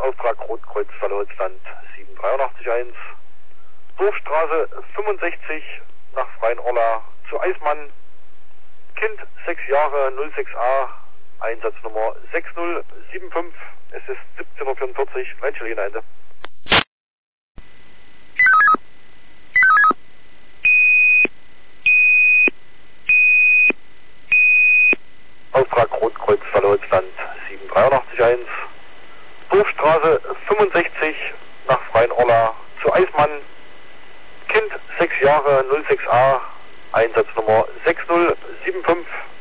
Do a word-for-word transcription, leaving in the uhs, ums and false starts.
Auftrag Rotkreuz Deutschland sieben drei acht eins. Dorfstraße fünfundsechzig nach Freienrolla zu Eismann. Kind sechs Jahre null sechs a, Einsatznummer sechs null sieben fünf. Es ist siebzehn Uhr vierundvierzig, Rheinschelligen Ende. Auftrag Rotkreuz Deutschland sieben drei acht eins. Dorfstraße fünfundsechzig nach Freienrolla zu Eismann. Kind sechs Jahre null sechs a, Einsatznummer sechs null sieben fünf.